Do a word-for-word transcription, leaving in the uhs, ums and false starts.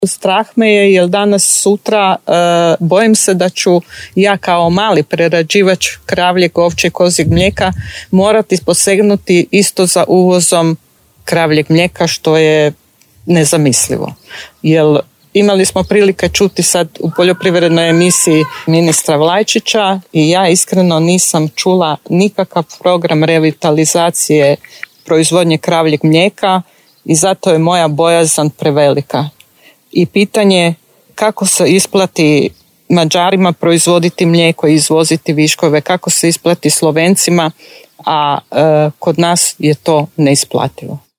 Strah me je jer danas sutra e, bojim se da ću ja kao mali prerađivač kravljeg, ovčjeg, kozjeg mlijeka morati posegnuti isto za uvozom kravljeg mlijeka, što je nezamislivo. Jer imali smo prilike čuti sad u poljoprivrednoj emisiji ministra Vlajčića i ja iskreno nisam čula nikakav program revitalizacije proizvodnje kravljeg mlijeka i zato je moja bojazan prevelika. I pitanje kako se isplati Mađarima proizvoditi mlijeko i izvoziti viškove, kako se isplati Slovencima, a e, kod nas je to neisplativo.